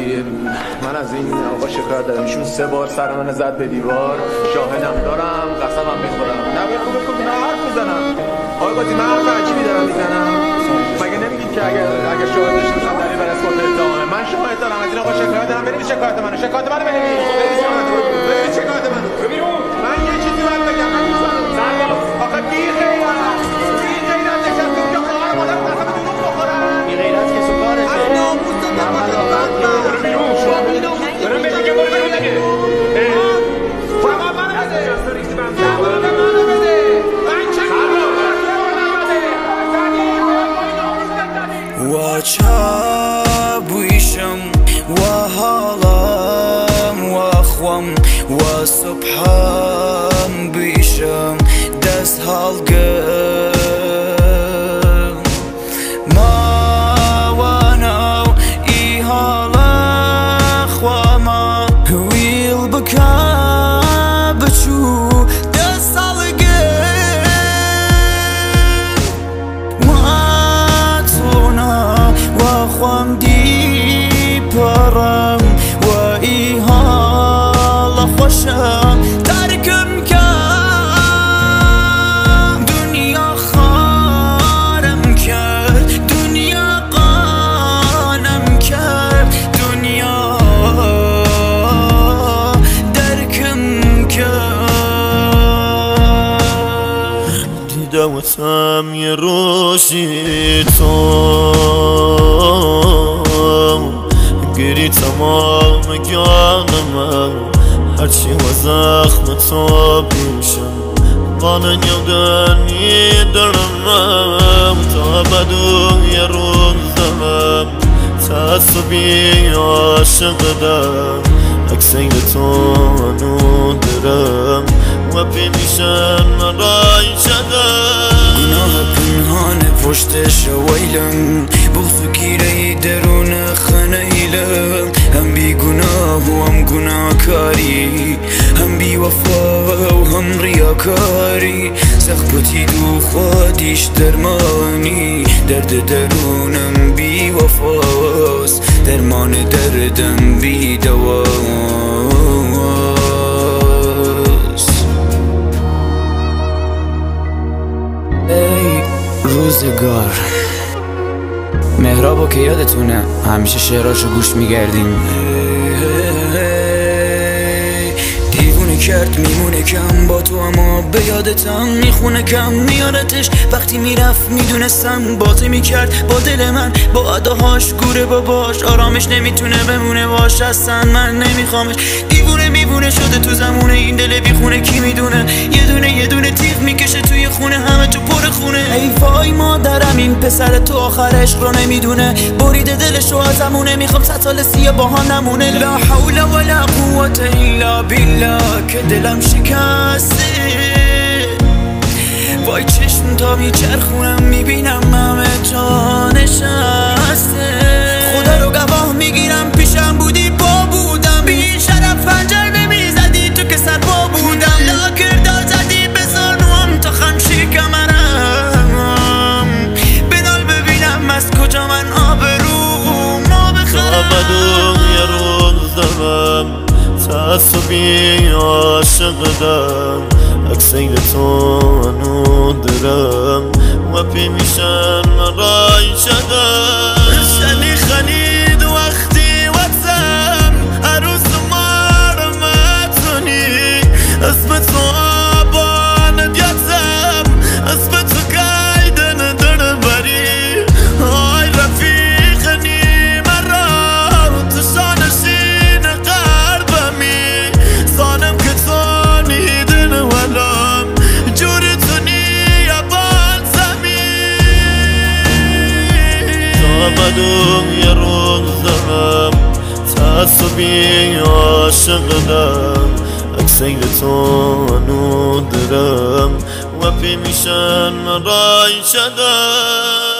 ولی من از این آقا شکایت دارم. ایشون 3 بار سر من زد به دیوار، شاهدم دارم، قسمم میخورم. نه بگو نه حرف میزنم. آقا قاضی من حرف عجیبی دارم میزنم. مگه نمیگید که اگر شاهد داشته باشم دلیل بر اثبات اتهامه؟ من شاهد دارم، از این آقا شکایت دارم. برید شکایت منو برید شکایت منو. من یه چیزی باید بگم. آخه بی غیرت نشستیم که خواهر مادر قسم دروغ بخورم. بی غیرت که سکاره برم بهت میگم برو بیرون دیگه. جواب منو بده. جواب منو بده. من چه و چابویشم و حالم و خوام و صبحم بیشم دست هالگم ما وانو ای حالا خواما ویل بکا بچو دست هالگم و تونا و خوام دی پرم و ای حالا خوشم ترکم کرد دنیا خارم کرد دنیا قانم کرد دنیا درکم کرد دیدمتم یه روزی تو گری تمام جانم هرچی و زخم تو بیشم قانن یودنی درم تا بدو یه روزم تعصبی عاشق دم اکسین تو انو درم و بیمیشن مرای شدم گناه پنهان پشتش ویلم بغض گیره درون خنیلم هم بی گناه و هم گناهکاری هم بی وفا و هم ریاکاری سخبتی دو خودیش درمانی درد درونم بی وفاست درمان دردم بی دواست ای روزگار مهرابو که یادتونه همیشه شعراشو گوش میگردیم دیوونه کرد میمونه کم با تو اما به یادتم میخونه کم میارتش وقتی میرفت میدونستم باطی میکرد با دل من با اداهاش گوره باباش آرامش نمیتونه بمونه باش اصلا من نمیخوامش دیوونه میبونه شده تو زمونه این دل بیخونه کی میدونه یه دونه تیغ میکشه توی خونه همه تو پر خونه ای وای مادرم این پسر تو آخر عشق رو نمیدونه بریده دلشو ازمونه میخوام 100 سال سیه باها نمونه لا حول ولا قوة الا بالله که دلم شکسته وای چشم تا میچرخونم میبینم همه جا نشسته خدا رو گواه میگیرم پیشم بودی با بودم بی شرف پنجر نمیزدی تو که سر با بودم لاکر دار زدی بزار نوام تا خم شکمرم بدال ببینم از کجا من آبروم ما بخرم بدون یه روز دارم تعصبی عاشق دم اکسین تو انو درم و پی میشن مرای شدم شنی خنید وقتی وقتم عروس مارم اتونی اسم تو آبان دیتم اسم تو قیدن در بری آی رفیقنی مرام تو شانشین قلبمی سانم که تو نیدن ولام جوری تو نیا بالزمی تا بدون یه روز دارم تعصبی عاشق دم اکسین تو انو درم و پی میشن مرای شدم